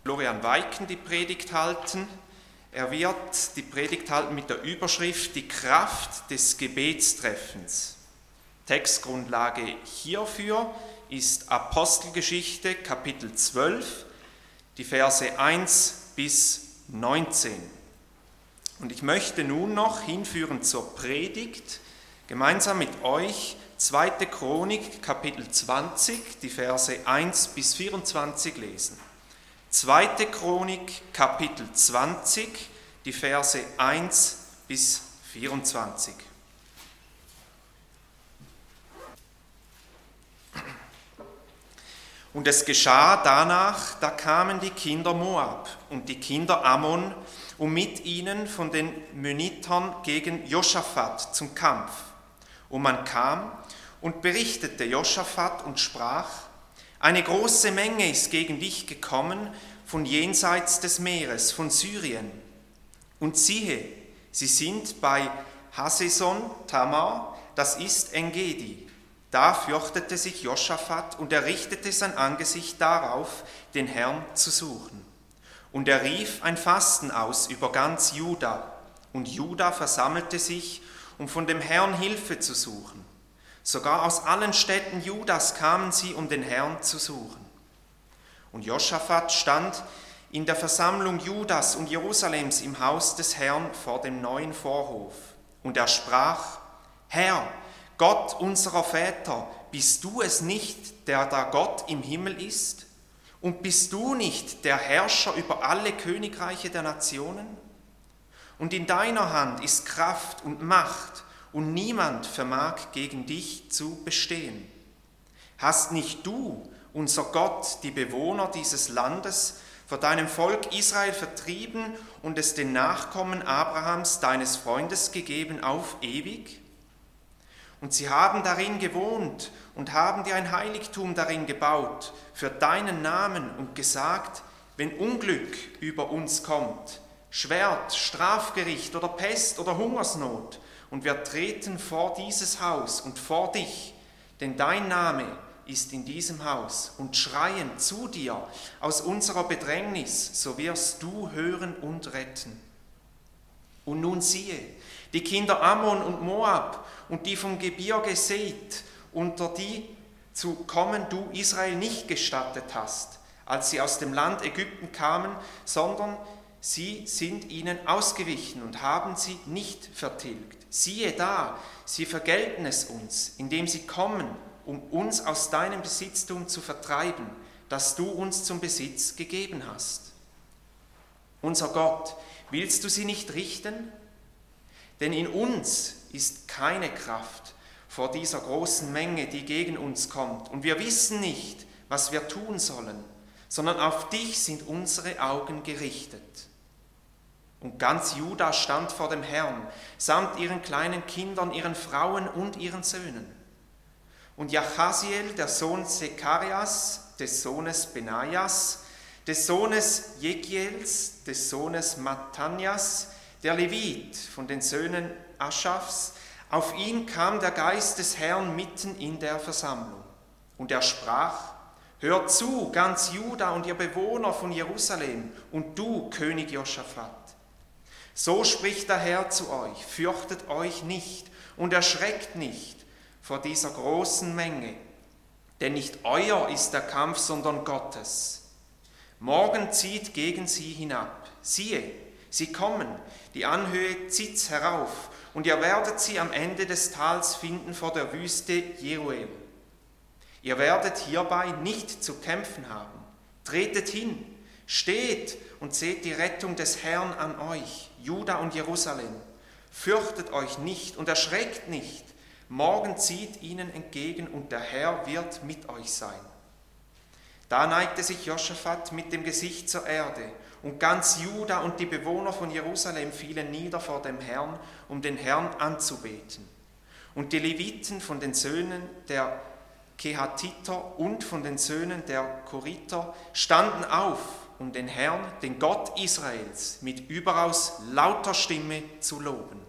Florian Weiken die Predigt halten. Er wird die Predigt halten mit der Überschrift Die Kraft des Gebetstreffens. Textgrundlage hierfür ist Apostelgeschichte Kapitel 12, die Verse 1 bis 19. Und ich möchte nun noch hinführen zur Predigt, gemeinsam mit euch 2. Chronik Kapitel 20, die Verse 1 bis 24 lesen. 2. Chronik Kapitel 20, die Verse 1 bis 24. Und es geschah danach, da kamen die Kinder Moab und die Kinder Ammon, um mit ihnen von den Mönitern gegen Josaphat zum Kampf. Und man kam und berichtete Josaphat und sprach: Eine große Menge ist gegen dich gekommen von jenseits des Meeres, von Syrien. Und siehe, sie sind bei Haseson Tamar, das ist En-Gedi. Da fürchtete sich Josaphat und er richtete sein Angesicht darauf, den Herrn zu suchen. Und er rief ein Fasten aus über ganz Juda. Und Juda versammelte sich, um von dem Herrn Hilfe zu suchen. Sogar aus allen Städten Judas kamen sie, um den Herrn zu suchen. Und Josaphat stand in der Versammlung Judas und Jerusalems im Haus des Herrn vor dem neuen Vorhof. Und er sprach: Herr, Gott unserer Väter, bist du es nicht, der da Gott im Himmel ist? Und bist du nicht der Herrscher über alle Königreiche der Nationen? Und in deiner Hand ist Kraft und Macht, und niemand vermag gegen dich zu bestehen. Hast nicht du, unser Gott, die Bewohner dieses Landes vor deinem Volk Israel vertrieben und es den Nachkommen Abrahams, deines Freundes, gegeben auf ewig? Und sie haben darin gewohnt und haben dir ein Heiligtum darin gebaut für deinen Namen und gesagt: Wenn Unglück über uns kommt, Schwert, Strafgericht oder Pest oder Hungersnot, und wir treten vor dieses Haus und vor dich, denn dein Name ist in diesem Haus, und schreien zu dir aus unserer Bedrängnis, so wirst du hören und retten. Und nun siehe, die Kinder Ammon und Moab und die vom Gebirge Seith, unter die zu kommen du Israel nicht gestattet hast, als sie aus dem Land Ägypten kamen, sondern sie sind ihnen ausgewichen und haben sie nicht vertilgt. Siehe da, sie vergelten es uns, indem sie kommen, um uns aus deinem Besitztum zu vertreiben, das du uns zum Besitz gegeben hast. Unser Gott, willst du sie nicht richten? Denn in uns ist keine Kraft vor dieser großen Menge, die gegen uns kommt, und wir wissen nicht, was wir tun sollen, sondern auf dich sind unsere Augen gerichtet. Und ganz Juda stand vor dem Herrn, samt ihren kleinen Kindern, ihren Frauen und ihren Söhnen. Und Jachasiel, der Sohn Sekarias, des Sohnes Benajas, des Sohnes Jekiels, des Sohnes Mattanias, der Levit von den Söhnen Aschafs, auf ihn kam der Geist des Herrn mitten in der Versammlung. Und er sprach: Hört zu, ganz Juda und ihr Bewohner von Jerusalem, und du, König Josaphat. So spricht der Herr zu euch: Fürchtet euch nicht und erschreckt nicht vor dieser großen Menge, denn nicht euer ist der Kampf, sondern Gottes. Morgen zieht gegen sie hinab. Siehe, sie kommen die Anhöhe Ziz herauf, und ihr werdet sie am Ende des Tals finden vor der Wüste Jeruel. Ihr werdet hierbei nicht zu kämpfen haben. Tretet hin, steht und seht die Rettung des Herrn an euch, Juda und Jerusalem. Fürchtet euch nicht und erschreckt nicht. Morgen zieht ihnen entgegen, und der Herr wird mit euch sein. Da neigte sich Josaphat mit dem Gesicht zur Erde, und ganz Juda und die Bewohner von Jerusalem fielen nieder vor dem Herrn, um den Herrn anzubeten. Und die Leviten von den Söhnen der Kehatiter und von den Söhnen der Koriter standen auf, um den Herrn, den Gott Israels, mit überaus lauter Stimme zu loben.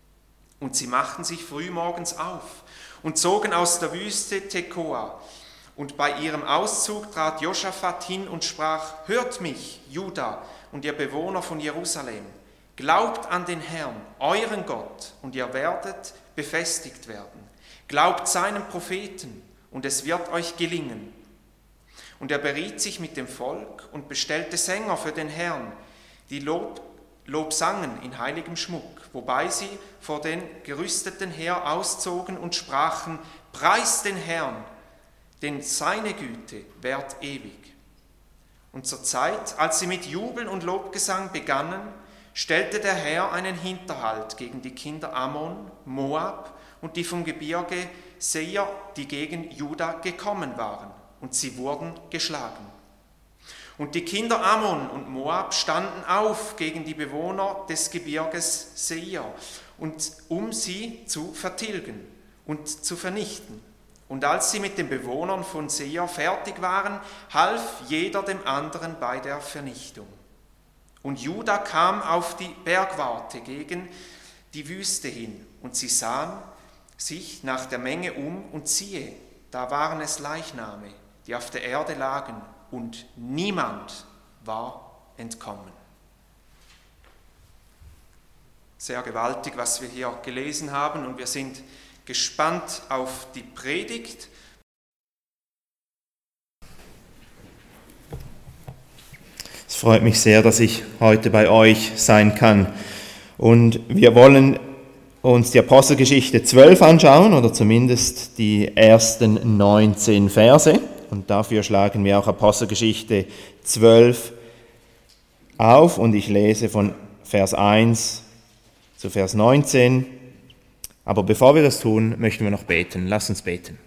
Und sie machten sich frühmorgens auf und zogen aus der Wüste Tekoa Und bei ihrem Auszug trat Josaphat hin und sprach: Hört mich, Juda und ihr Bewohner von Jerusalem, glaubt an den Herrn, euren Gott, und ihr werdet befestigt werden. Glaubt seinem Propheten, und es wird euch gelingen. Und er beriet sich mit dem Volk und bestellte Sänger für den Herrn, die Lob sangen in heiligem Schmuck, wobei sie vor den gerüsteten Heer auszogen und sprachen: Preist den Herrn, denn seine Güte währt ewig. Und zur Zeit, als sie mit Jubel und Lobgesang begannen, stellte der Herr einen Hinterhalt gegen die Kinder Ammon, Moab und die vom Gebirge Seir, die gegen Juda gekommen waren, und sie wurden geschlagen. Und die Kinder Ammon und Moab standen auf gegen die Bewohner des Gebirges Seir, um sie zu vertilgen und zu vernichten. Und als sie mit den Bewohnern von Seir fertig waren, half jeder dem anderen bei der Vernichtung. Und Juda kam auf die Bergwarte gegen die Wüste hin, und sie sahen sich nach der Menge um, und siehe, da waren es Leichname, die auf der Erde lagen, und niemand war entkommen. Sehr gewaltig, was wir hier gelesen haben, und wir sind gespannt auf die Predigt. Es freut mich sehr, dass ich heute bei euch sein kann. Und wir wollen uns die Apostelgeschichte 12 anschauen, oder zumindest die ersten 19 Verse. Und dafür schlagen wir auch Apostelgeschichte 12 auf. Und ich lese von Vers 1 zu Vers 19. Aber bevor wir das tun, möchten wir noch beten. Lass uns beten.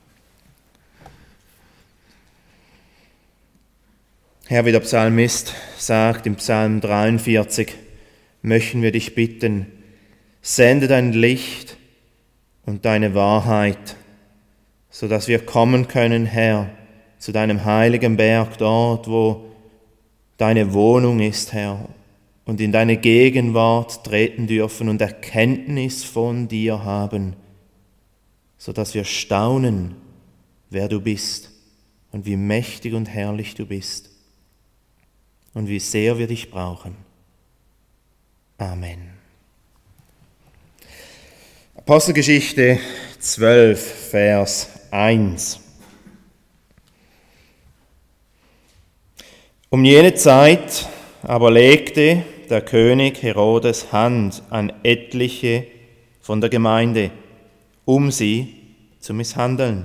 Herr, wie der Psalmist sagt im Psalm 43, möchten wir dich bitten, sende dein Licht und deine Wahrheit, sodass wir kommen können, Herr, zu deinem heiligen Berg, dort, wo deine Wohnung ist, Herr, und in deine Gegenwart treten dürfen und Erkenntnis von dir haben, sodass wir staunen, wer du bist und wie mächtig und herrlich du bist und wie sehr wir dich brauchen. Amen. Apostelgeschichte 12, Vers 1. Um jene Zeit aber legte der König Herodes Hand an etliche von der Gemeinde, um sie zu misshandeln.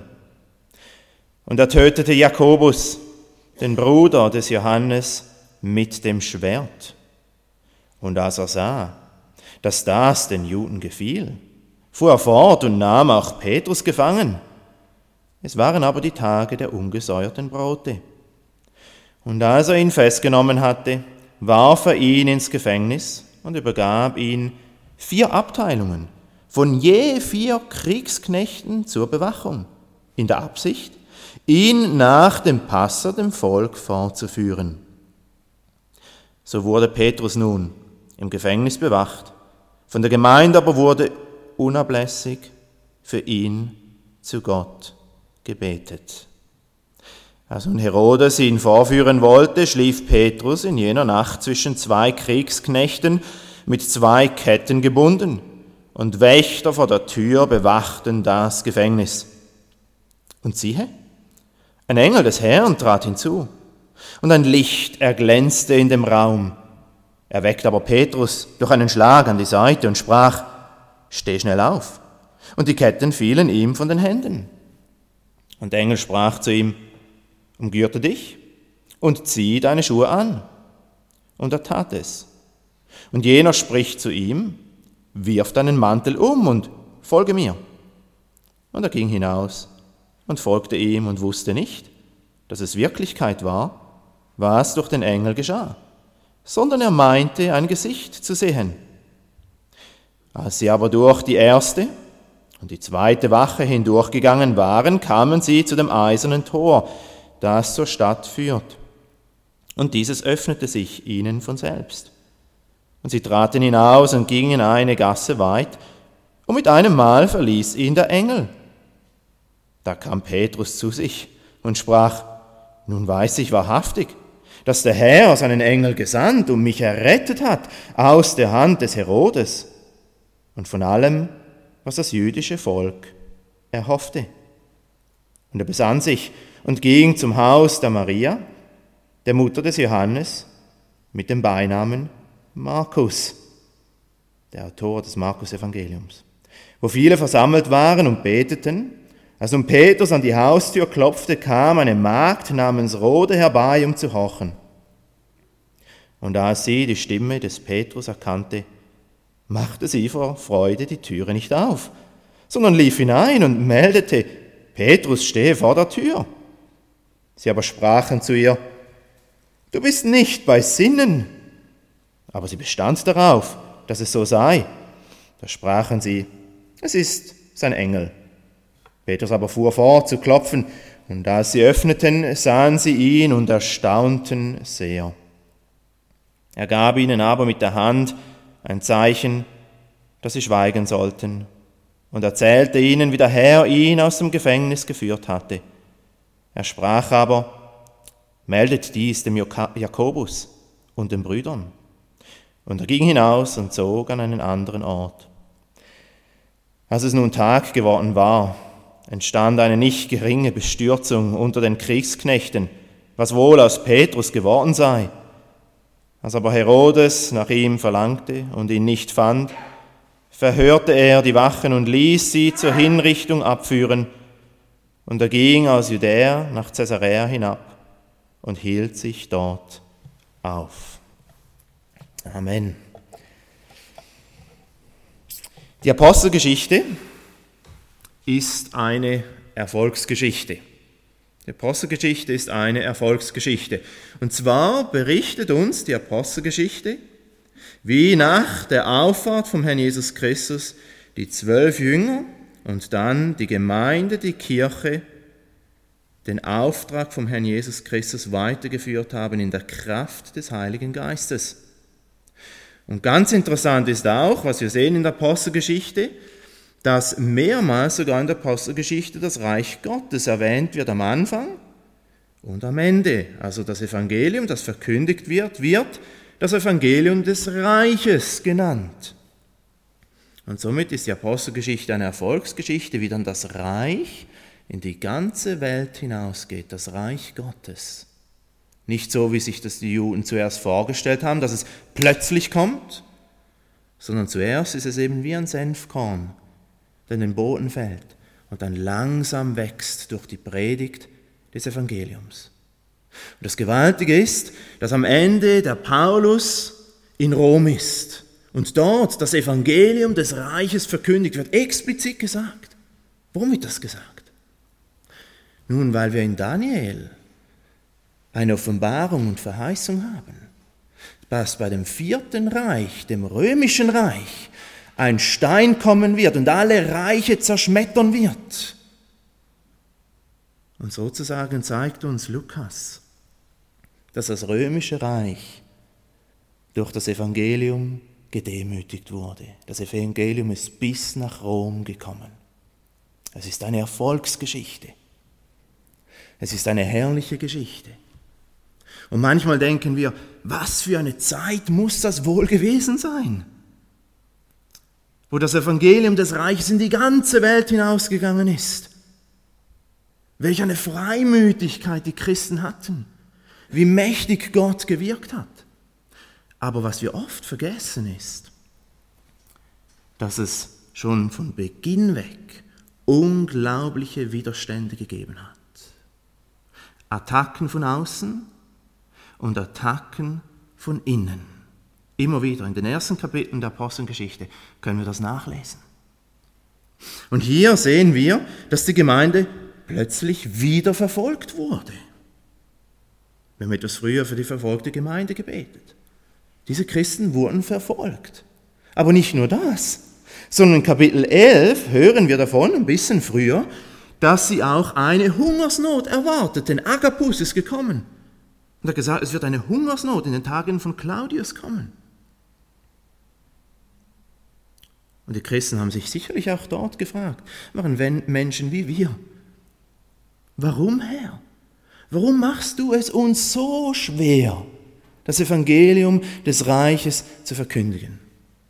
Und er tötete Jakobus, den Bruder des Johannes, mit dem Schwert. Und als er sah, dass das den Juden gefiel, fuhr er fort und nahm auch Petrus gefangen. Es waren aber die Tage der ungesäuerten Brote. Und als er ihn festgenommen hatte, warf er ihn ins Gefängnis und übergab ihn 4 Abteilungen von je 4 Kriegsknechten zur Bewachung, in der Absicht, ihn nach dem Passa dem Volk fortzuführen. So wurde Petrus nun im Gefängnis bewacht, von der Gemeinde aber wurde unablässig für ihn zu Gott gebetet. Als nun Herodes ihn vorführen wollte, schlief Petrus in jener Nacht zwischen 2 Kriegsknechten mit 2 Ketten gebunden, und Wächter vor der Tür bewachten das Gefängnis. Und siehe, ein Engel des Herrn trat hinzu, und ein Licht erglänzte in dem Raum. Er weckte aber Petrus durch einen Schlag an die Seite und sprach: Steh schnell auf. Und die Ketten fielen ihm von den Händen. Und der Engel sprach zu ihm: Umgürte dich und zieh deine Schuhe an. Und er tat es. Und jener spricht zu ihm: Wirf deinen Mantel um und folge mir. Und er ging hinaus und folgte ihm und wusste nicht, dass es Wirklichkeit war, was durch den Engel geschah, sondern er meinte, ein Gesicht zu sehen. Als sie aber durch die erste und die zweite Wache hindurchgegangen waren, kamen sie zu dem eisernen Tor, das zur Stadt führt. Und dieses öffnete sich ihnen von selbst. Und sie traten hinaus und gingen eine Gasse weit, und mit einem Mal verließ ihn der Engel. Da kam Petrus zu sich und sprach: Nun weiß ich wahrhaftig, dass der Herr seinen Engel gesandt und mich errettet hat aus der Hand des Herodes und von allem, was das jüdische Volk erhoffte. Und er besann sich und ging zum Haus der Maria, der Mutter des Johannes, mit dem Beinamen Markus, der Autor des Markus-Evangeliums, wo viele versammelt waren und beteten. Als nun Petrus an die Haustür klopfte, kam eine Magd namens Rhode herbei, um zu horchen. Und als sie die Stimme des Petrus erkannte, machte sie vor Freude die Türe nicht auf, sondern lief hinein und meldete: Petrus stehe vor der Tür. Sie aber sprachen zu ihr: Du bist nicht bei Sinnen. Aber sie bestand darauf, dass es so sei. Da sprachen sie: Es ist sein Engel. Petrus aber fuhr fort zu klopfen, und als sie öffneten, sahen sie ihn und erstaunten sehr. Er gab ihnen aber mit der Hand ein Zeichen, dass sie schweigen sollten, und erzählte ihnen, wie der Herr ihn aus dem Gefängnis geführt hatte. Er sprach aber: Meldet dies dem Jakobus und den Brüdern. Und er ging hinaus und zog an einen anderen Ort. Als es nun Tag geworden war, entstand eine nicht geringe Bestürzung unter den Kriegsknechten, was wohl aus Petrus geworden sei. Als aber Herodes nach ihm verlangte und ihn nicht fand, verhörte er die Wachen und ließ sie zur Hinrichtung abführen. Und er ging aus Judäa nach Caesarea hinab und hielt sich dort auf. Amen. Die Apostelgeschichte ist eine Erfolgsgeschichte. Die Apostelgeschichte ist eine Erfolgsgeschichte. Und zwar berichtet uns die Apostelgeschichte, wie nach der Auffahrt vom Herrn Jesus Christus die 12 Jünger und dann die Gemeinde, die Kirche, den Auftrag vom Herrn Jesus Christus weitergeführt haben in der Kraft des Heiligen Geistes. Und ganz interessant ist auch, was wir sehen in der Apostelgeschichte, dass mehrmals sogar in der Apostelgeschichte das Reich Gottes erwähnt wird am Anfang und am Ende. Also das Evangelium, das verkündigt wird, wird das Evangelium des Reiches genannt. Und somit ist die Apostelgeschichte eine Erfolgsgeschichte, wie dann das Reich in die ganze Welt hinausgeht, das Reich Gottes. Nicht so, wie sich das die Juden zuerst vorgestellt haben, dass es plötzlich kommt, sondern zuerst ist es eben wie ein Senfkorn, der in den Boden fällt und dann langsam wächst durch die Predigt des Evangeliums. Und das Gewaltige ist, dass am Ende der Paulus in Rom ist und dort das Evangelium des Reiches verkündigt wird, explizit gesagt. Warum wird das gesagt? Nun, weil wir in Daniel eine Offenbarung und Verheißung haben, dass bei dem 4. Reich, dem römischen Reich, ein Stein kommen wird und alle Reiche zerschmettern wird. Und sozusagen zeigt uns Lukas, dass das römische Reich durch das Evangelium gedemütigt wurde. Das Evangelium ist bis nach Rom gekommen. Es ist eine Erfolgsgeschichte. Es ist eine herrliche Geschichte. Und manchmal denken wir, was für eine Zeit muss das wohl gewesen sein, wo das Evangelium des Reiches in die ganze Welt hinausgegangen ist. Welch eine Freimütigkeit die Christen hatten, wie mächtig Gott gewirkt hat. Aber was wir oft vergessen ist, dass es schon von Beginn weg unglaubliche Widerstände gegeben hat. Attacken von außen und Attacken von innen. Immer wieder in den ersten Kapiteln der Apostelgeschichte können wir das nachlesen. Und hier sehen wir, dass die Gemeinde plötzlich wieder verfolgt wurde. Wir haben etwas früher für die verfolgte Gemeinde gebetet. Diese Christen wurden verfolgt. Aber nicht nur das, sondern in Kapitel 11 hören wir davon, ein bisschen früher, dass sie auch eine Hungersnot erwarteten. Agabus ist gekommen. Und er hat gesagt, es wird eine Hungersnot in den Tagen von Claudius kommen. Und die Christen haben sich sicherlich auch dort gefragt, waren Menschen wie wir. Warum, Herr? Warum machst du es uns so schwer, das Evangelium des Reiches zu verkündigen?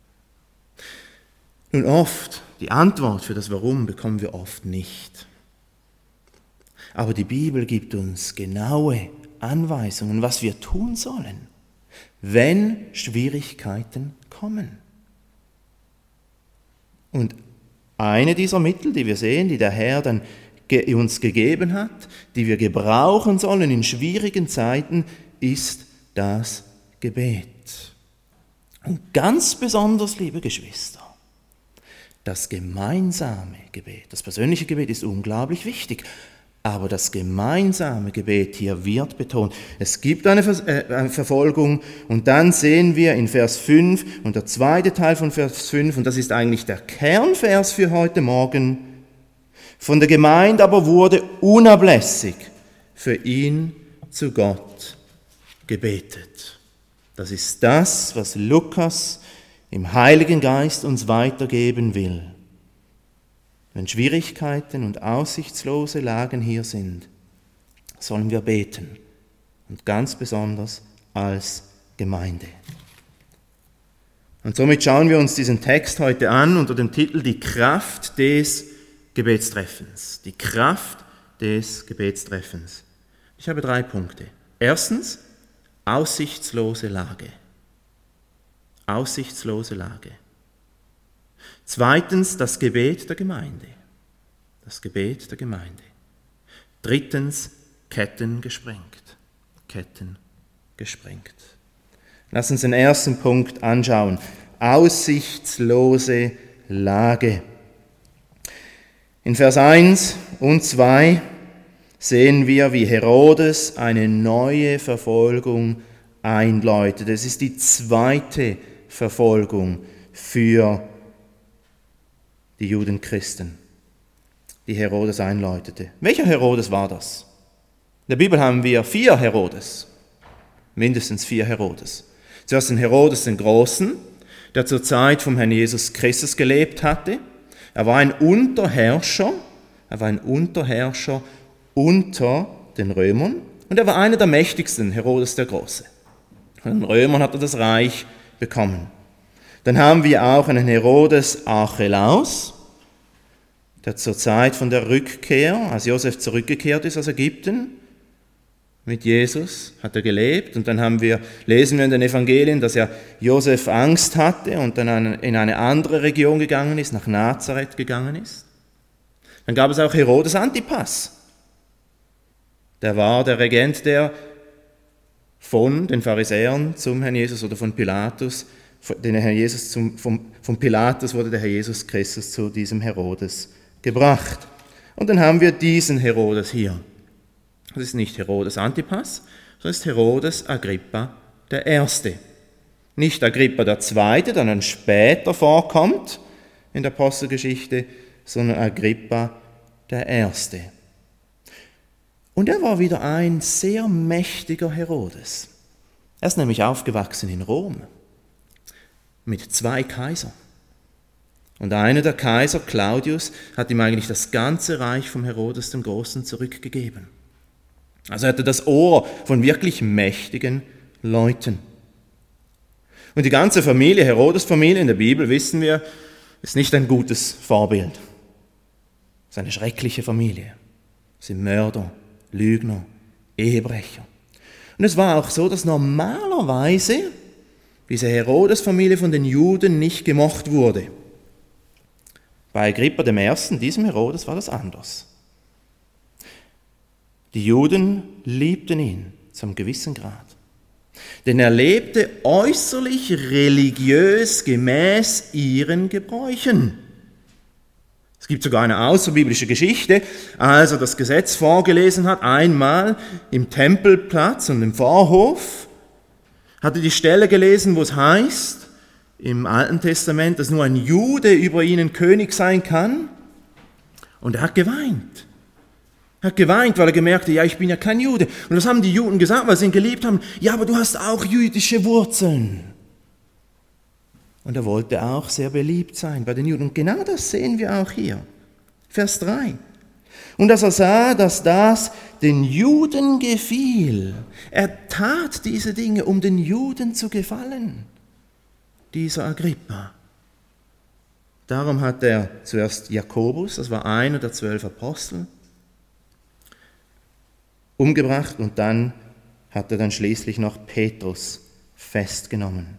Nun oft, die Antwort für das Warum bekommen wir oft nicht. Aber die Bibel gibt uns genaue Anweisungen, was wir tun sollen, wenn Schwierigkeiten kommen. Und eine dieser Mittel, die wir sehen, die der Herr dann uns gegeben hat, die wir gebrauchen sollen in schwierigen Zeiten, ist das Gebet. Und ganz besonders, liebe Geschwister, das gemeinsame Gebet, das persönliche Gebet ist unglaublich wichtig, aber das gemeinsame Gebet hier wird betont. Es gibt eine Verfolgung und dann sehen wir in Vers 5 und der zweite Teil von Vers 5, und das ist eigentlich der Kernvers für heute Morgen: Von der Gemeinde aber wurde unablässig für ihn zu Gott gebetet. Das ist das, was Lukas im Heiligen Geist uns weitergeben will. Wenn Schwierigkeiten und aussichtslose Lagen hier sind, sollen wir beten und ganz besonders als Gemeinde. Und somit schauen wir uns diesen Text heute an unter dem Titel Die Kraft des Gebetstreffens. Die Kraft des Gebetstreffens. Ich habe 3 Punkte. Erstens, aussichtslose Lage. Aussichtslose Lage. Zweitens, das Gebet der Gemeinde. Das Gebet der Gemeinde. Drittens, Ketten gesprengt. Ketten gesprengt. Lass uns den ersten Punkt anschauen. Aussichtslose Lage. In Vers 1 und 2 sehen wir, wie Herodes eine neue Verfolgung einläutet. Es ist die zweite Verfolgung für die Judenchristen, die Herodes einläutete. Welcher Herodes war das? In der Bibel haben wir 4 Herodes, mindestens 4 Herodes. Zuerst den Herodes den Großen, der zur Zeit vom Herrn Jesus Christus gelebt hatte. Er war ein Unterherrscher unter den Römern und er war einer der mächtigsten, Herodes der Große. Von den Römern hat er das Reich bekommen. Dann haben wir auch einen Herodes Archelaus, der zur Zeit von der Rückkehr, als Josef zurückgekehrt ist aus Ägypten, mit Jesus hat er gelebt. Und dann lesen wir in den Evangelien, dass Josef Angst hatte und dann in eine andere Region gegangen ist, nach Nazareth gegangen ist. Dann gab es auch Herodes Antipas. Der war der Regent, der von den Pharisäern zum Herrn Jesus oder von Pilatus, von Pilatus wurde der Herr Jesus Christus zu diesem Herodes gebracht. Und dann haben wir diesen Herodes hier. Das ist nicht Herodes Antipas, sondern ist Herodes Agrippa I. Nicht Agrippa II., der dann später vorkommt in der Apostelgeschichte, sondern Agrippa I. Und er war wieder ein sehr mächtiger Herodes. Er ist nämlich aufgewachsen in Rom mit 2 Kaisern. Und einer der Kaiser, Claudius, hat ihm eigentlich das ganze Reich vom Herodes dem Großen zurückgegeben. Also er hatte das Ohr von wirklich mächtigen Leuten. Und die ganze Familie, Herodes-Familie in der Bibel, wissen wir, ist nicht ein gutes Vorbild. Es ist eine schreckliche Familie. Es sind Mörder, Lügner, Ehebrecher. Und es war auch so, dass normalerweise diese Herodes-Familie von den Juden nicht gemocht wurde. Bei Agrippa I., diesem Herodes, war das anders. Die Juden liebten ihn zum gewissen Grad. Denn er lebte äußerlich religiös gemäß ihren Gebräuchen. Es gibt sogar eine außerbiblische Geschichte, als er das Gesetz vorgelesen hat, einmal im Tempelplatz und im Vorhof, hat er die Stelle gelesen, wo es heißt, im Alten Testament, dass nur ein Jude über ihnen König sein kann. Und er hat geweint. Er hat geweint, weil er gemerkt hat, ja, ich bin ja kein Jude. Und das haben die Juden gesagt, weil sie ihn geliebt haben. Ja, aber du hast auch jüdische Wurzeln. Und er wollte auch sehr beliebt sein bei den Juden. Und genau das sehen wir auch hier. Vers 3. Und als er sah, dass das den Juden gefiel, er tat diese Dinge, um den Juden zu gefallen, dieser Agrippa. Darum hat er zuerst Jakobus, das war einer der 12 Apostel, umgebracht und dann hat er dann schließlich noch Petrus festgenommen.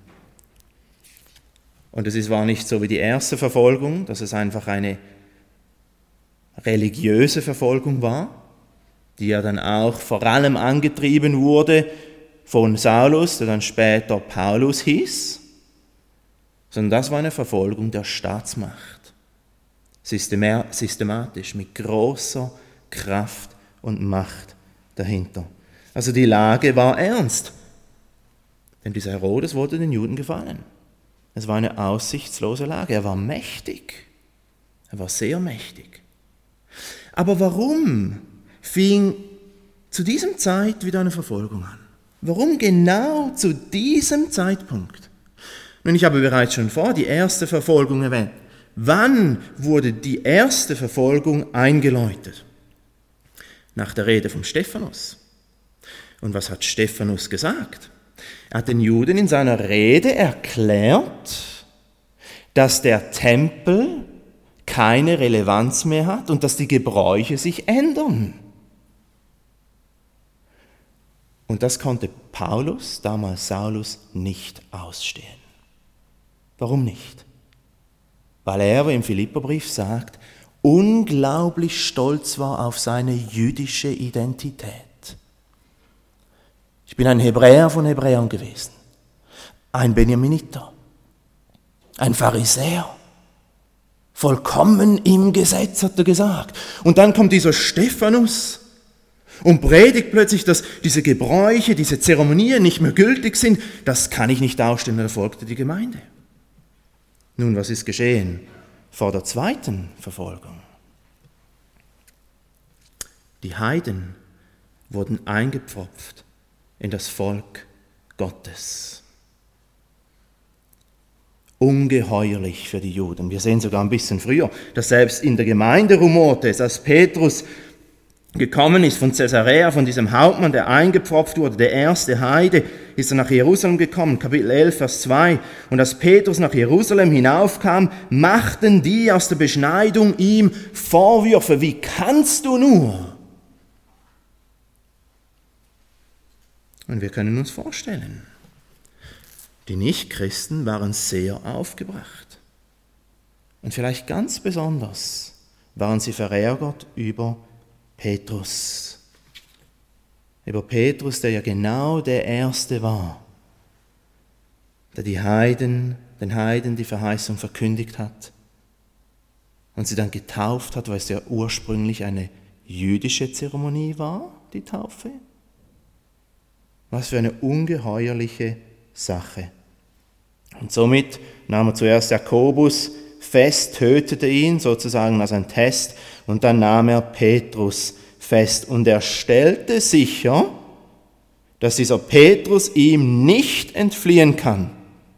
Und es war nicht so wie die erste Verfolgung, dass es einfach eine religiöse Verfolgung war, die ja dann auch vor allem angetrieben wurde von Saulus, der dann später Paulus hieß, sondern das war eine Verfolgung der Staatsmacht, systematisch, mit großer Kraft und Macht dahinter. Also die Lage war ernst, denn dieser Herodes wollte den Juden gefallen. Es war eine aussichtslose Lage, er war mächtig, er war sehr mächtig. Aber warum fing zu diesem Zeit wieder eine Verfolgung an? Warum genau zu diesem Zeitpunkt? Nun, ich habe bereits schon die erste Verfolgung erwähnt. Wann wurde die erste Verfolgung eingeläutet? Nach der Rede von Stephanus. Und was hat Stephanus gesagt? Er hat den Juden in seiner Rede erklärt, dass der Tempel keine Relevanz mehr hat und dass die Gebräuche sich ändern. Und das konnte Paulus, damals Saulus, nicht ausstehen. Warum nicht? Weil er, wie im Philipperbrief sagt, unglaublich stolz war auf seine jüdische Identität. Ich bin ein Hebräer von Hebräern gewesen, ein Benjaminiter, ein Pharisäer, vollkommen im Gesetz, hat er gesagt. Und dann kommt dieser Stephanus und predigt plötzlich, dass diese Gebräuche, diese Zeremonien nicht mehr gültig sind. Das kann ich nicht ausstehen, da folgte die Gemeinde. Nun, was ist geschehen vor der zweiten Verfolgung? Die Heiden wurden eingepfropft in das Volk Gottes. Ungeheuerlich für die Juden. Wir sehen sogar ein bisschen früher, dass selbst in der Gemeinde rumorte es, als Petrus gekommen ist von Caesarea, von diesem Hauptmann, der eingepfropft wurde, der erste Heide, ist er nach Jerusalem gekommen, Kapitel 11, Vers 2. Und als Petrus nach Jerusalem hinaufkam, machten die aus der Beschneidung ihm Vorwürfe. Wie kannst du nur? Und wir können uns vorstellen, die Nichtchristen waren sehr aufgebracht. Und vielleicht ganz besonders waren sie verärgert über Petrus. Über Petrus, der ja genau der Erste war, der den Heiden die Verheißung verkündigt hat und sie dann getauft hat, weil es ja ursprünglich eine jüdische Zeremonie war, die Taufe. Was für eine ungeheuerliche Sache. Und somit nahm er zuerst Jakobus fest, tötete ihn sozusagen als ein Test und dann nahm er Petrus fest und er stellte sicher, dass dieser Petrus ihm nicht entfliehen kann.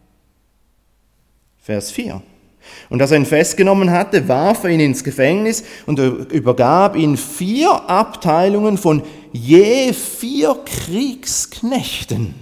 Vers 4. Und als er ihn festgenommen hatte, warf er ihn ins Gefängnis und übergab ihn 4 Abteilungen von je 4 Kriegsknechten.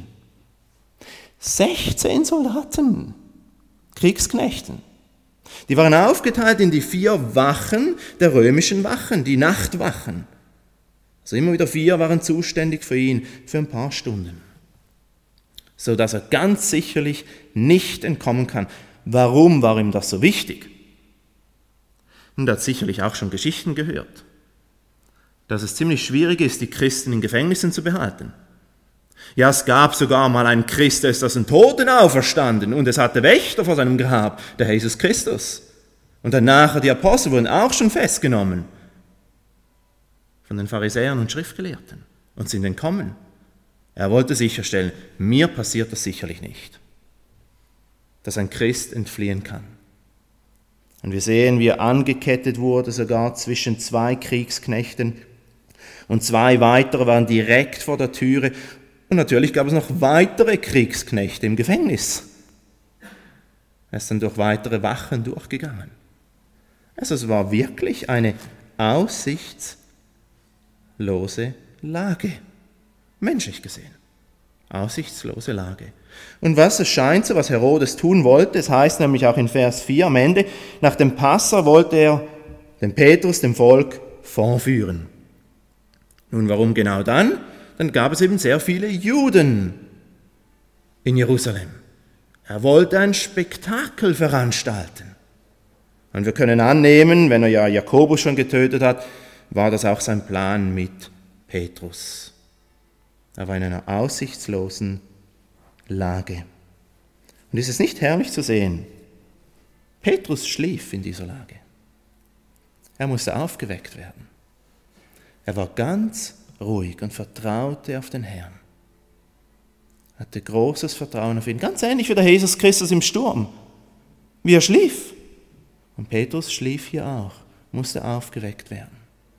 16 Soldaten, Kriegsknechten. Die waren aufgeteilt in die 4 Wachen der römischen Wachen, die Nachtwachen. Also immer wieder 4 waren zuständig für ihn für ein paar Stunden. So dass er ganz sicherlich nicht entkommen kann. Warum war ihm das so wichtig? Und er hat sicherlich auch schon Geschichten gehört, dass es ziemlich schwierig ist, die Christen in Gefängnissen zu behalten. Ja, es gab sogar mal einen Christ, der ist aus den Toten auferstanden und es hatte Wächter vor seinem Grab, der Jesus Christus. Und danach die Apostel wurden auch schon festgenommen von den Pharisäern und Schriftgelehrten und sind entkommen. Er wollte sicherstellen, mir passiert das sicherlich nicht, dass ein Christ entfliehen kann. Und wir sehen, wie er angekettet wurde, sogar zwischen 2 Kriegsknechten und 2 weitere waren direkt vor der Türe. Und natürlich gab es noch weitere Kriegsknechte im Gefängnis. Er ist dann durch weitere Wachen durchgegangen. Also es war wirklich eine aussichtslose aussichtslose Lage. Menschlich gesehen. Aussichtslose Lage. Und was es scheint so, was Herodes tun wollte, es heißt nämlich auch in Vers 4 am Ende, nach dem Passa wollte er den Petrus dem Volk vorführen. Nun, warum genau dann? Dann gab es eben sehr viele Juden in Jerusalem. Er wollte ein Spektakel veranstalten. Und wir können annehmen, wenn er ja Jakobus schon getötet hat, war das auch sein Plan mit Petrus. Er war in einer aussichtslosen Lage. Und ist es nicht herrlich zu sehen? Petrus schlief in dieser Lage. Er musste aufgeweckt werden. Er war ganz ruhig und vertraute auf den Herrn. Hatte großes Vertrauen auf ihn. Ganz ähnlich wie der Jesus Christus im Sturm. Wie er schlief. Und Petrus schlief hier auch, musste aufgeweckt werden.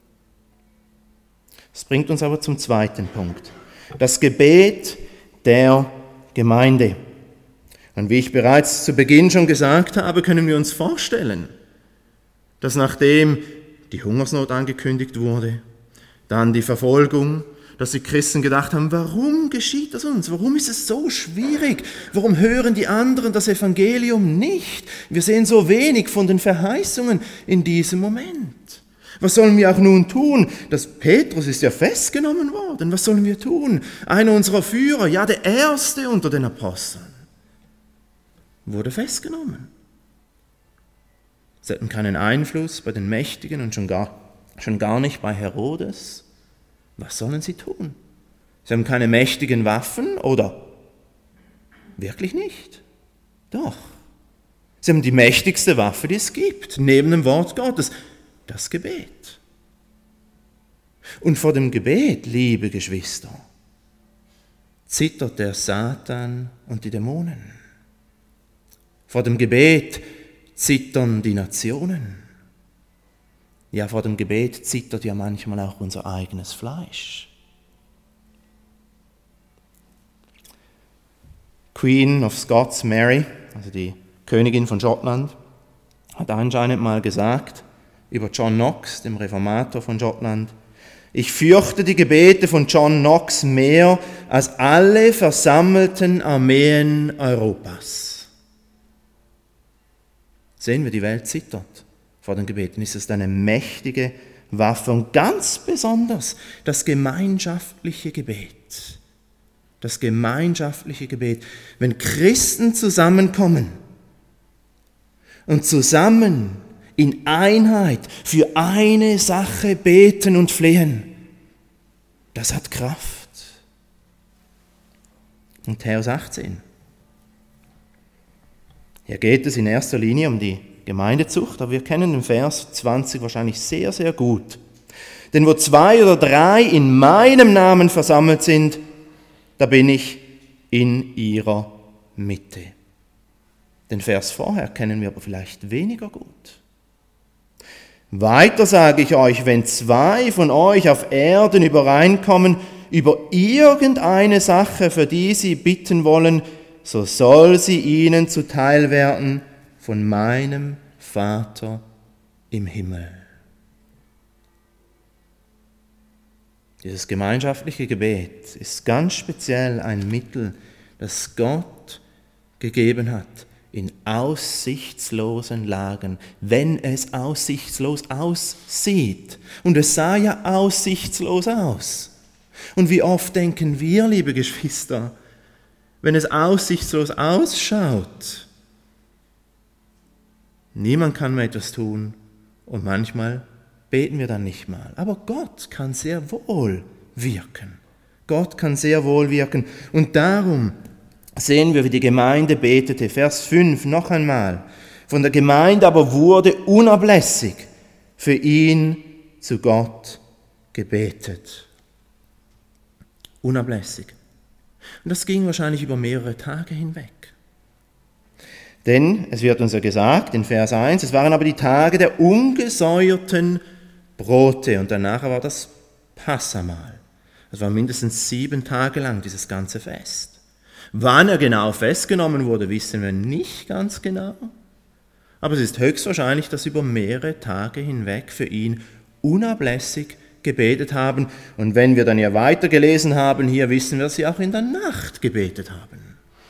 Das bringt uns aber zum zweiten Punkt. Das Gebet der Gemeinde. Und wie ich bereits zu Beginn schon gesagt habe, können wir uns vorstellen, dass nachdem die Hungersnot angekündigt wurde, dann die Verfolgung, dass die Christen gedacht haben, warum geschieht das uns? Warum ist es so schwierig? Warum hören die anderen das Evangelium nicht? Wir sehen so wenig von den Verheißungen in diesem Moment. Was sollen wir auch nun tun? Das Petrus ist ja festgenommen worden. Was sollen wir tun? Einer unserer Führer, ja der erste unter den Aposteln, wurde festgenommen. Sie hatten keinen Einfluss bei den Mächtigen und schon gar nicht bei Herodes. Was sollen sie tun? Sie haben keine mächtigen Waffen, oder? Wirklich nicht? Doch. Sie haben die mächtigste Waffe, die es gibt, neben dem Wort Gottes, das Gebet. Und vor dem Gebet, liebe Geschwister, zittert der Satan und die Dämonen. Vor dem Gebet zittern die Nationen. Ja, vor dem Gebet zittert ja manchmal auch unser eigenes Fleisch. Queen of Scots Mary, also die Königin von Schottland, hat anscheinend mal gesagt über John Knox, dem Reformator von Schottland: Ich fürchte die Gebete von John Knox mehr als alle versammelten Armeen Europas. Sehen wir, die Welt zittert vor den Gebeten. Ist es eine mächtige Waffe und ganz besonders das gemeinschaftliche Gebet. Das gemeinschaftliche Gebet. Wenn Christen zusammenkommen und zusammen in Einheit für eine Sache beten und flehen, das hat Kraft. Und Matthäus 18. Hier geht es in erster Linie um die Gemeindezucht, aber wir kennen den Vers 20 wahrscheinlich sehr, sehr gut. Denn wo 2 oder 3 in meinem Namen versammelt sind, da bin ich in ihrer Mitte. Den Vers vorher kennen wir aber vielleicht weniger gut. Weiter sage ich euch, wenn 2 von euch auf Erden übereinkommen über irgendeine Sache, für die sie bitten wollen, so soll sie ihnen zuteil werden von meinem Vater im Himmel. Dieses gemeinschaftliche Gebet ist ganz speziell ein Mittel, das Gott gegeben hat in aussichtslosen Lagen, wenn es aussichtslos aussieht. Und es sah ja aussichtslos aus. Und wie oft denken wir, liebe Geschwister, wenn es aussichtslos ausschaut, niemand kann mehr etwas tun und manchmal beten wir dann nicht mal. Aber Gott kann sehr wohl wirken. Gott kann sehr wohl wirken. Und darum sehen wir, wie die Gemeinde betete. Vers 5 noch einmal. Von der Gemeinde aber wurde unablässig für ihn zu Gott gebetet. Unablässig. Und das ging wahrscheinlich über mehrere Tage hinweg. Denn es wird uns ja gesagt in Vers 1, es waren aber die Tage der ungesäuerten Brote und danach war das Passamahl. Das war mindestens 7 Tage lang dieses ganze Fest. Wann er genau festgenommen wurde, wissen wir nicht ganz genau. Aber es ist höchstwahrscheinlich, dass über mehrere Tage hinweg für ihn unablässig gebetet haben. Und wenn wir dann ja weitergelesen haben, hier wissen wir, dass sie auch in der Nacht gebetet haben.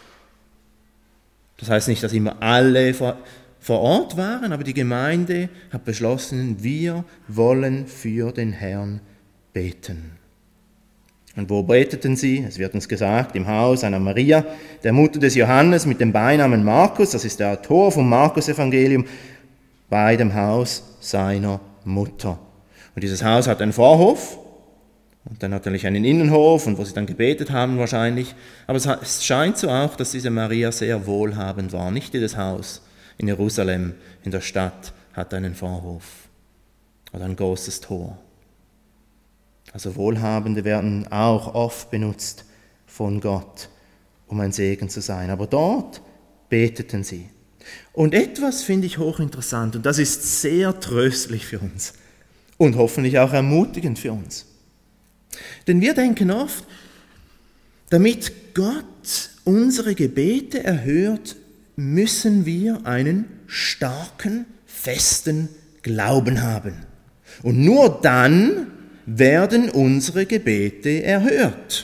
Das heißt nicht, dass immer alle vor Ort waren, aber die Gemeinde hat beschlossen, wir wollen für den Herrn beten. Und wo beteten sie? Es wird uns gesagt, im Haus einer Maria, der Mutter des Johannes mit dem Beinamen Markus, das ist der Autor vom Markus-Evangelium, bei dem Haus seiner Mutter. Und dieses Haus hat einen Vorhof und dann natürlich einen Innenhof und wo sie dann gebetet haben wahrscheinlich. Aber es scheint so auch, dass diese Maria sehr wohlhabend war. Nicht jedes Haus in Jerusalem, in der Stadt, hat einen Vorhof oder ein großes Tor. Also Wohlhabende werden auch oft benutzt von Gott, um ein Segen zu sein. Aber dort beteten sie. Und etwas finde ich hochinteressant und das ist sehr tröstlich für uns und hoffentlich auch ermutigend für uns. Denn wir denken oft, damit Gott unsere Gebete erhört, müssen wir einen starken, festen Glauben haben. Und nur dann werden unsere Gebete erhört.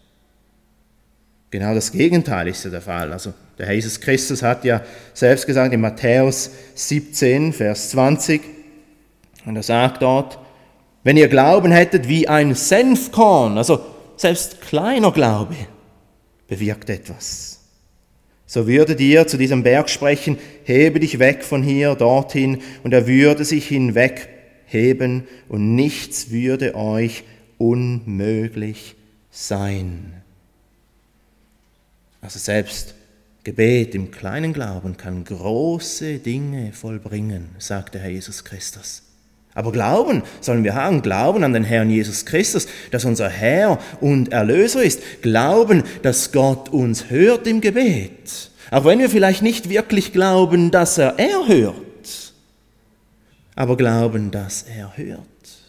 Genau das Gegenteil ist ja der Fall. Also der Herr Jesus Christus hat ja selbst gesagt in Matthäus 17, Vers 20, und er sagt dort, wenn ihr Glauben hättet wie ein Senfkorn, also selbst kleiner Glaube, bewirkt etwas. So würdet ihr zu diesem Berg sprechen, hebe dich weg von hier, dorthin, und er würde sich hinwegheben und nichts würde euch unmöglich sein. Also selbst Gebet im kleinen Glauben kann große Dinge vollbringen, sagt der Herr Jesus Christus. Aber Glauben sollen wir haben, Glauben an den Herrn Jesus Christus, dass unser Herr und Erlöser ist. Glauben, dass Gott uns hört im Gebet. Auch wenn wir vielleicht nicht wirklich glauben, dass er erhört, aber glauben, dass er hört.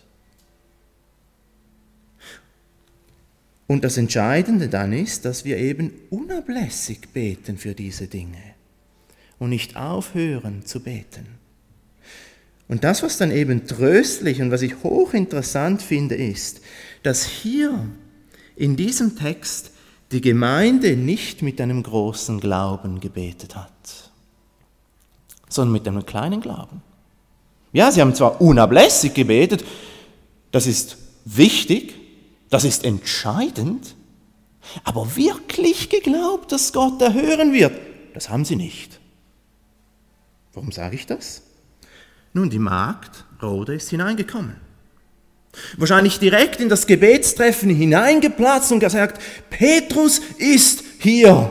Und das Entscheidende dann ist, dass wir eben unablässig beten für diese Dinge und nicht aufhören zu beten. Und das, was dann eben tröstlich und was ich hochinteressant finde, ist, dass hier in diesem Text die Gemeinde nicht mit einem großen Glauben gebetet hat, sondern mit einem kleinen Glauben. Ja, sie haben zwar unablässig gebetet, das ist wichtig, das ist entscheidend, aber wirklich geglaubt, dass Gott erhören wird, das haben sie nicht. Warum sage ich das? Nun, die Magd Rode ist hineingekommen. Wahrscheinlich direkt in das Gebetstreffen hineingeplatzt und gesagt, Petrus ist hier.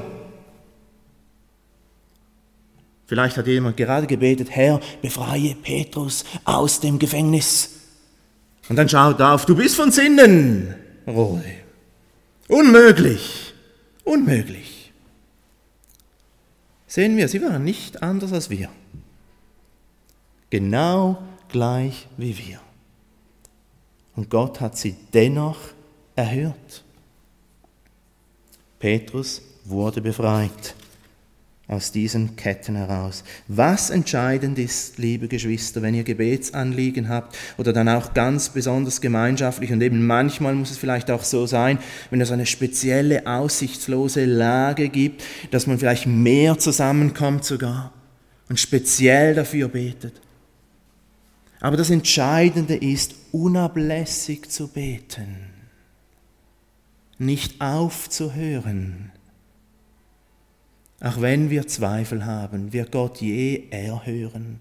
Vielleicht hat jemand gerade gebetet, Herr, befreie Petrus aus dem Gefängnis. Und dann schaut auf, du bist von Sinnen, Rode. Unmöglich, unmöglich. Sehen wir, sie waren nicht anders als wir. Genau gleich wie wir. Und Gott hat sie dennoch erhört. Petrus wurde befreit aus diesen Ketten heraus. Was entscheidend ist, liebe Geschwister, wenn ihr Gebetsanliegen habt oder dann auch ganz besonders gemeinschaftlich und eben manchmal muss es vielleicht auch so sein, wenn es eine spezielle, aussichtslose Lage gibt, dass man vielleicht mehr zusammenkommt sogar und speziell dafür betet. Aber das Entscheidende ist, unablässig zu beten, nicht aufzuhören. Auch wenn wir Zweifel haben, wird Gott je erhören.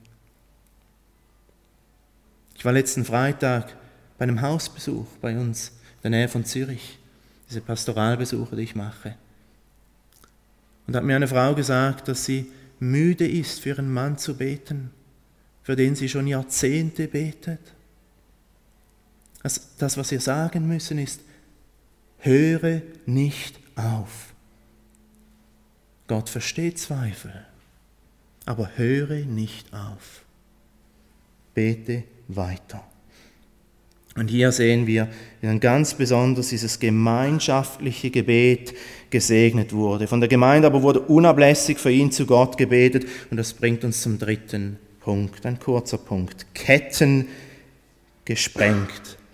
Ich war letzten Freitag bei einem Hausbesuch bei uns in der Nähe von Zürich, diese Pastoralbesuche, die ich mache. Und da hat mir eine Frau gesagt, dass sie müde ist, für ihren Mann zu beten, für den sie schon Jahrzehnte betet. Das, was wir sagen müssen, ist, höre nicht auf. Gott versteht Zweifel, aber höre nicht auf. Bete weiter. Und hier sehen wir, wie dann ganz besonders dieses gemeinschaftliche Gebet gesegnet wurde. Von der Gemeinde aber wurde unablässig für ihn zu Gott gebetet. Und das bringt uns zum dritten Punkt, ein kurzer Punkt. Ketten gesprengt.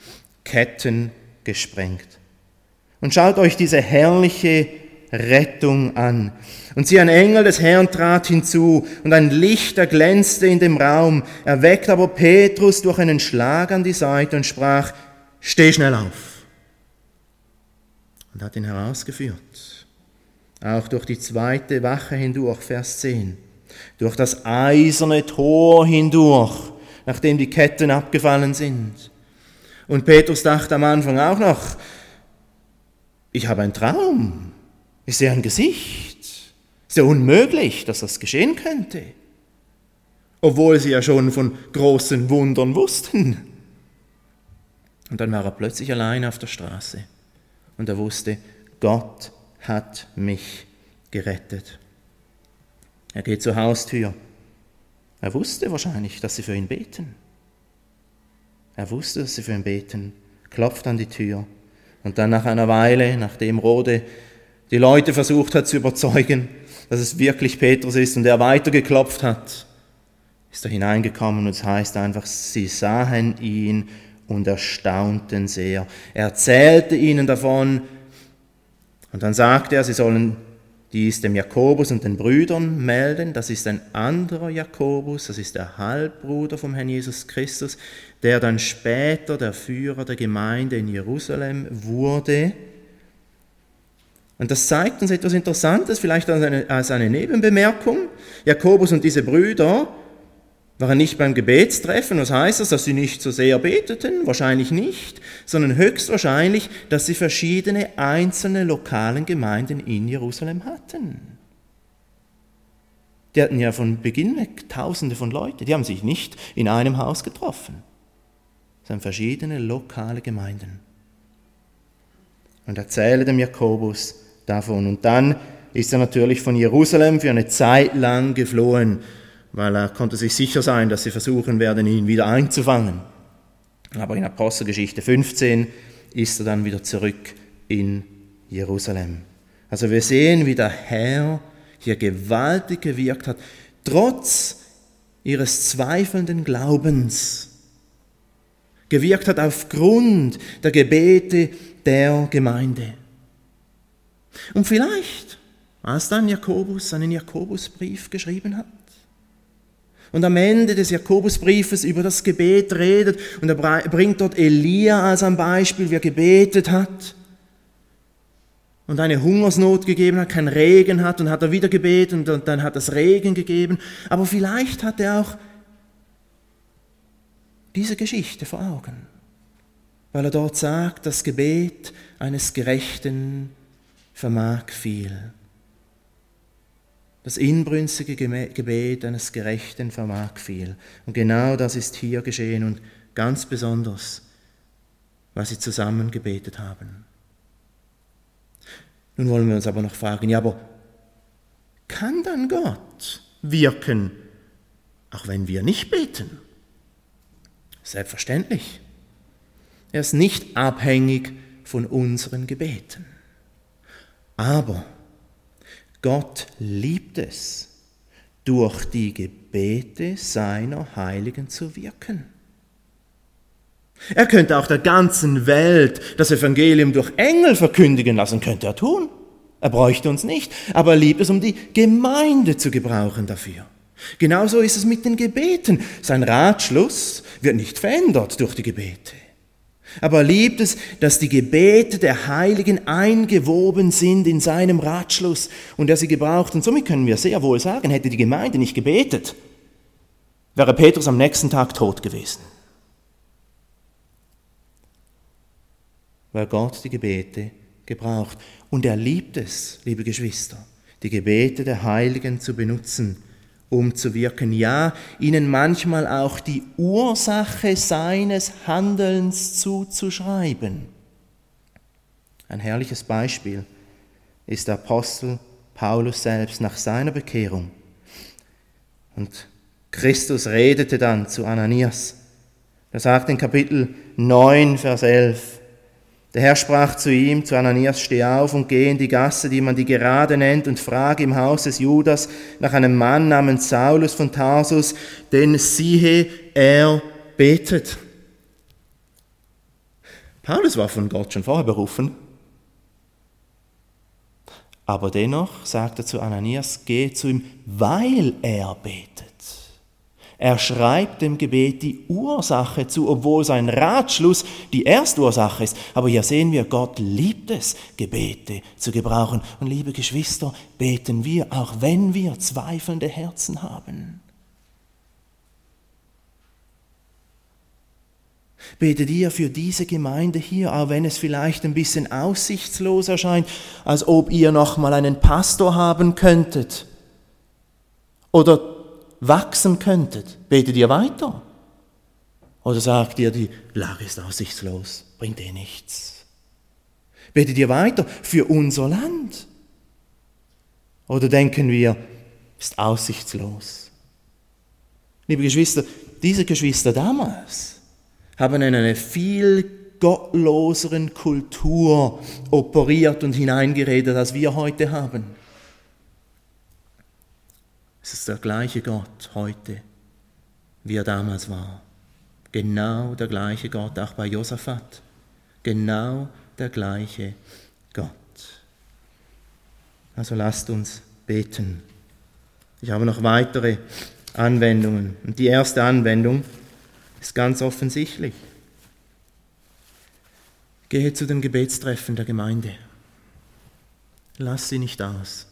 Ketten gesprengt. Und schaut euch diese herrliche Rettung an. Und siehe, ein Engel des Herrn trat hinzu, und ein Licht erglänzte in dem Raum. Er weckte aber Petrus durch einen Schlag an die Seite und sprach: Steh schnell auf. Und hat ihn herausgeführt. Auch durch die zweite Wache hindurch, Vers 10. Durch das eiserne Tor hindurch, nachdem die Ketten abgefallen sind. Und Petrus dachte am Anfang auch noch: Ich habe einen Traum. Ich sehe ein Gesicht. Ist ja unmöglich, dass das geschehen könnte. Obwohl sie ja schon von großen Wundern wussten. Und dann war er plötzlich allein auf der Straße. Und er wusste, Gott hat mich gerettet. Er geht zur Haustür. Er wusste wahrscheinlich, dass sie für ihn beten. Er wusste, dass sie für ihn beten, klopft an die Tür. Und dann nach einer Weile, nachdem Rode die Leute versucht hat zu überzeugen, dass es wirklich Petrus ist und er weitergeklopft hat, ist er hineingekommen, und es heißt einfach, sie sahen ihn und erstaunten sehr. Er erzählte ihnen davon und dann sagte er, sie sollen dies dem Jakobus und den Brüdern melden. Das ist ein anderer Jakobus, das ist der Halbbruder vom Herrn Jesus Christus, der dann später der Führer der Gemeinde in Jerusalem wurde. Und das zeigt uns etwas Interessantes, vielleicht als eine Nebenbemerkung. Jakobus und diese Brüder waren nicht beim Gebetstreffen. Was heißt das? Dass sie nicht so sehr beteten? Wahrscheinlich nicht, sondern höchstwahrscheinlich, dass sie verschiedene einzelne lokalen Gemeinden in Jerusalem hatten. Die hatten ja von Beginn weg Tausende von Leuten. Die haben sich nicht in einem Haus getroffen. Es sind verschiedene lokale Gemeinden. Und erzähle dem Jakobus davon. Und dann ist er natürlich von Jerusalem für eine Zeit lang geflohen, weil er konnte sich sicher sein, dass sie versuchen werden, ihn wieder einzufangen. Aber in Apostelgeschichte 15 ist er dann wieder zurück in Jerusalem. Also wir sehen, wie der Herr hier gewaltig gewirkt hat, trotz ihres zweifelnden Glaubens. Gewirkt hat aufgrund der Gebete der Gemeinde. Und vielleicht, als dann Jakobus einen Jakobusbrief geschrieben hat und am Ende des Jakobusbriefes über das Gebet redet und er bringt dort Elia als ein Beispiel, wie er gebetet hat und eine Hungersnot gegeben hat, kein Regen hat, und hat er wieder gebetet und dann hat es Regen gegeben. Aber vielleicht hat er auch diese Geschichte vor Augen, weil er dort sagt, das Gebet eines Gerechten vermag viel. Das inbrünstige Gebet eines Gerechten vermag viel. Und genau das ist hier geschehen, und ganz besonders, weil sie zusammen gebetet haben. Nun wollen wir uns aber noch fragen, ja, aber kann dann Gott wirken, auch wenn wir nicht beten? Selbstverständlich. Er ist nicht abhängig von unseren Gebeten. Aber Gott liebt es, durch die Gebete seiner Heiligen zu wirken. Er könnte auch der ganzen Welt das Evangelium durch Engel verkündigen lassen, könnte er tun. Er bräuchte uns nicht, aber er liebt es, um die Gemeinde zu gebrauchen dafür. Genauso ist es mit den Gebeten. Sein Ratschluss wird nicht verändert durch die Gebete. Aber er liebt es, dass die Gebete der Heiligen eingewoben sind in seinem Ratschluss und er sie gebraucht. Und somit können wir sehr wohl sagen, hätte die Gemeinde nicht gebetet, wäre Petrus am nächsten Tag tot gewesen. Weil Gott die Gebete gebraucht. Und er liebt es, liebe Geschwister, die Gebete der Heiligen zu benutzen, um zu wirken. Ja, ihnen manchmal auch die Ursache seines Handelns zuzuschreiben. Ein herrliches Beispiel ist der Apostel Paulus selbst nach seiner Bekehrung. Und Christus redete dann zu Ananias. Er sagt in Kapitel 9, Vers 11, der Herr sprach zu ihm, zu Ananias, steh auf und geh in die Gasse, die man die Gerade nennt, und frage im Haus des Judas nach einem Mann namens Saulus von Tarsus, denn siehe, er betet. Paulus war von Gott schon vorher berufen. Aber dennoch sagt er zu Ananias, geh zu ihm, weil er betet. Er schreibt dem Gebet die Ursache zu, obwohl sein Ratschluss die Erstursache ist. Aber hier sehen wir, Gott liebt es, Gebete zu gebrauchen. Und liebe Geschwister, beten wir, auch wenn wir zweifelnde Herzen haben. Betet ihr für diese Gemeinde hier, auch wenn es vielleicht ein bisschen aussichtslos erscheint, als ob ihr noch mal einen Pastor haben könntet oder wachsen könntet. Betet ihr weiter? Oder sagt ihr, die Lage ist aussichtslos, bringt nichts? Betet ihr weiter für unser Land? Oder denken wir, ist aussichtslos? Liebe Geschwister, diese Geschwister damals haben in eine viel gottloseren Kultur operiert und hineingeredet, als wir heute haben. Es ist der gleiche Gott heute, wie er damals war. Genau der gleiche Gott, auch bei Josaphat. Genau der gleiche Gott. Also lasst uns beten. Ich habe noch weitere Anwendungen. Und die erste Anwendung ist ganz offensichtlich. Gehe zu dem Gebetstreffen der Gemeinde. Lass sie nicht aus.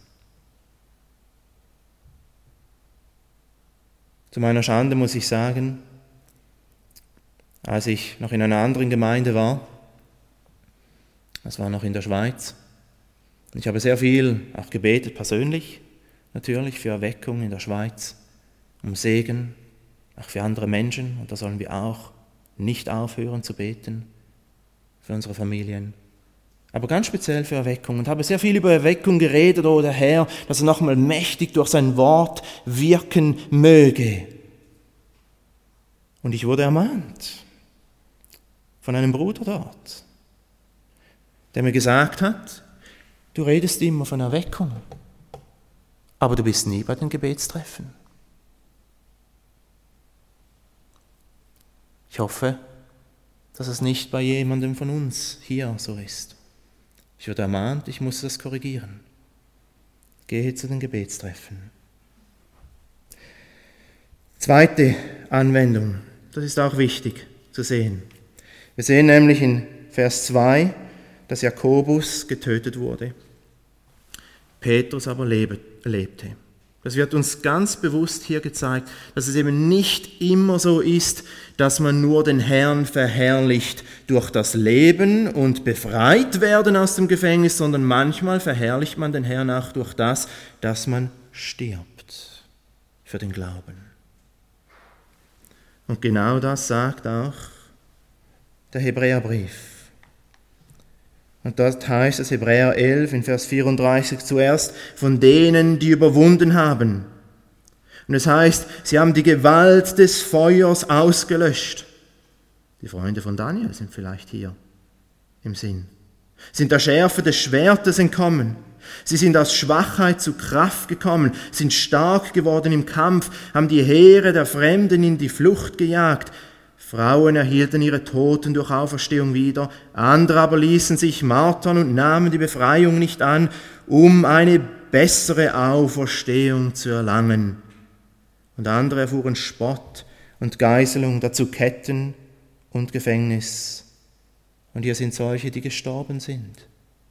Zu meiner Schande muss ich sagen, als ich noch in einer anderen Gemeinde war, das war noch in der Schweiz, und ich habe sehr viel auch gebetet, persönlich natürlich, für Erweckung in der Schweiz, um Segen, auch für andere Menschen, und da sollen wir auch nicht aufhören zu beten, für unsere Familien, aber ganz speziell für Erweckung. Und habe sehr viel über Erweckung geredet, oh der Herr, dass er nochmal mächtig durch sein Wort wirken möge. Und ich wurde ermahnt von einem Bruder dort, der mir gesagt hat, du redest immer von Erweckung, aber du bist nie bei den Gebetstreffen. Ich hoffe, dass es nicht bei jemandem von uns hier so ist. Ich wurde ermahnt, ich muss das korrigieren. Gehe zu den Gebetstreffen. Zweite Anwendung, das ist auch wichtig zu sehen. Wir sehen nämlich in Vers 2, dass Jakobus getötet wurde, Petrus aber lebte. Das wird uns ganz bewusst hier gezeigt, dass es eben nicht immer so ist, dass man nur den Herrn verherrlicht durch das Leben und befreit werden aus dem Gefängnis, sondern manchmal verherrlicht man den Herrn auch durch das, dass man stirbt für den Glauben. Und genau das sagt auch der Hebräerbrief. Und dort heißt es Hebräer 11 in Vers 34 zuerst von denen, die überwunden haben. Und es heißt, sie haben die Gewalt des Feuers ausgelöscht. Die Freunde von Daniel sind vielleicht hier im Sinn. Sind der Schärfe des Schwertes entkommen. Sie sind aus Schwachheit zu Kraft gekommen, sind stark geworden im Kampf, haben die Heere der Fremden in die Flucht gejagt. Frauen erhielten ihre Toten durch Auferstehung wieder, andere aber ließen sich martern und nahmen die Befreiung nicht an, um eine bessere Auferstehung zu erlangen. Und andere erfuhren Spott und Geißelung, dazu Ketten und Gefängnis. Und hier sind solche, die gestorben sind.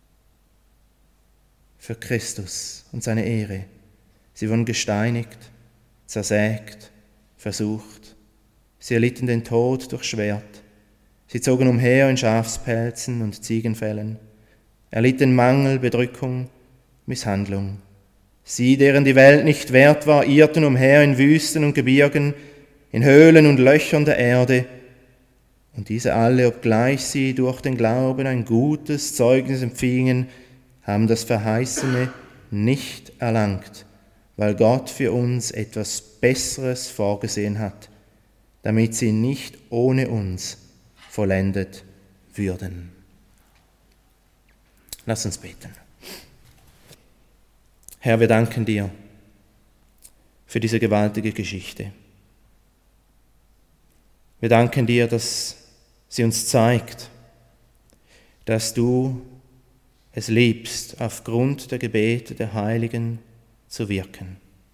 Für Christus und seine Ehre. Sie wurden gesteinigt, zersägt, versucht. Sie erlitten den Tod durch Schwert. Sie zogen umher in Schafspelzen und Ziegenfellen, erlitten Mangel, Bedrückung, Misshandlung. Sie, deren die Welt nicht wert war, irrten umher in Wüsten und Gebirgen, in Höhlen und Löchern der Erde. Und diese alle, obgleich sie durch den Glauben ein gutes Zeugnis empfingen, haben das Verheißene nicht erlangt, weil Gott für uns etwas Besseres vorgesehen hat, damit sie nicht ohne uns vollendet würden. Lass uns beten. Herr, wir danken dir für diese gewaltige Geschichte. Wir danken dir, dass sie uns zeigt, dass du es liebst, aufgrund der Gebete der Heiligen zu wirken.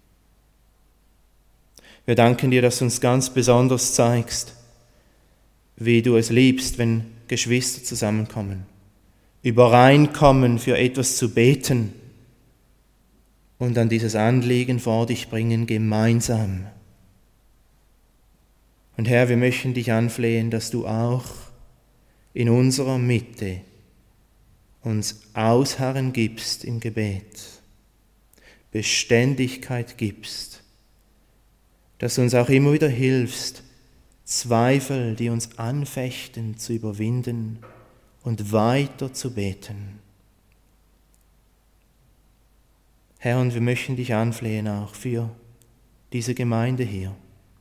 Wir danken dir, dass du uns ganz besonders zeigst, wie du es liebst, wenn Geschwister zusammenkommen, übereinkommen, für etwas zu beten und dann dieses Anliegen vor dich bringen, gemeinsam. Und Herr, wir möchten dich anflehen, dass du auch in unserer Mitte uns Ausharren gibst im Gebet, Beständigkeit gibst, dass du uns auch immer wieder hilfst, Zweifel, die uns anfechten, zu überwinden und weiter zu beten. Herr, und wir möchten dich anflehen auch für diese Gemeinde hier,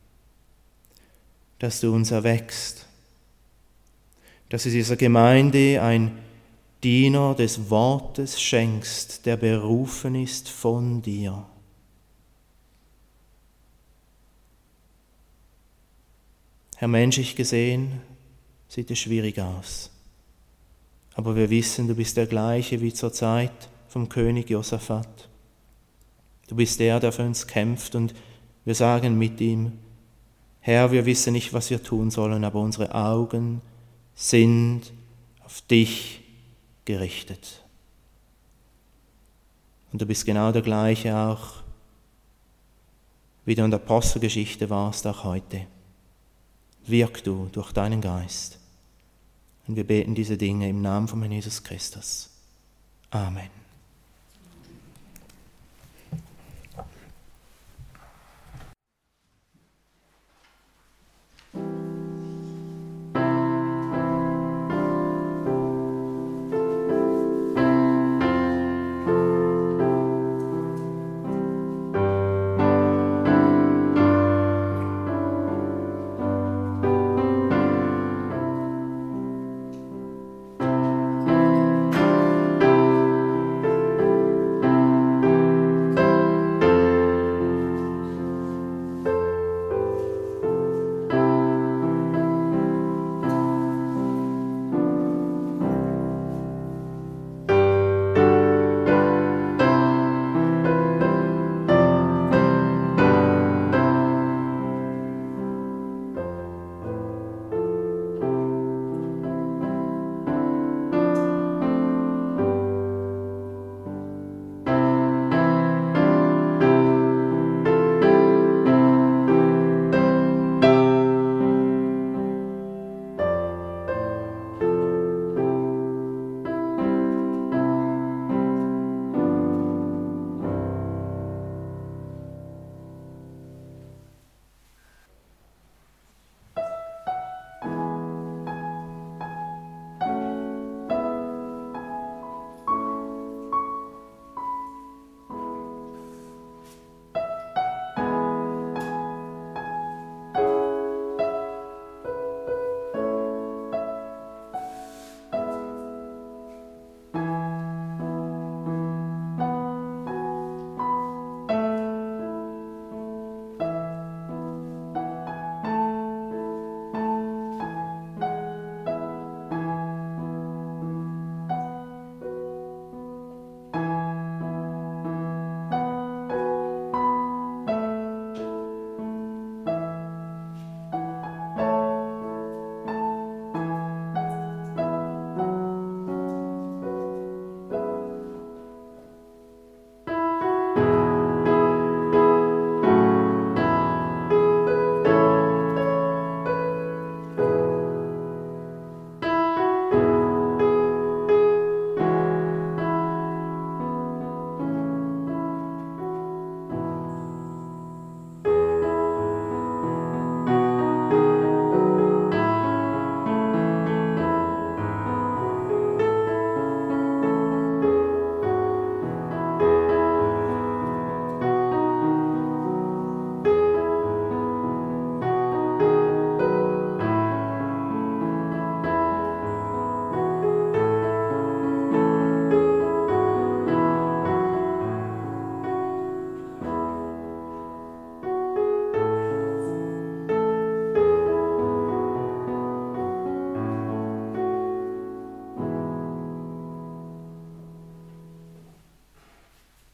dass du uns erweckst, dass du dieser Gemeinde ein Diener des Wortes schenkst, der berufen ist von dir. Herr, menschlich gesehen sieht es schwierig aus. Aber wir wissen, du bist der gleiche wie zur Zeit vom König Josaphat. Du bist der für uns kämpft, und wir sagen mit ihm: Herr, wir wissen nicht, was wir tun sollen, aber unsere Augen sind auf dich gerichtet. Und du bist genau der gleiche auch, wie du in der Apostelgeschichte warst, auch heute. Wirk du durch deinen Geist. Und wir beten diese Dinge im Namen von Jesus Christus. Amen.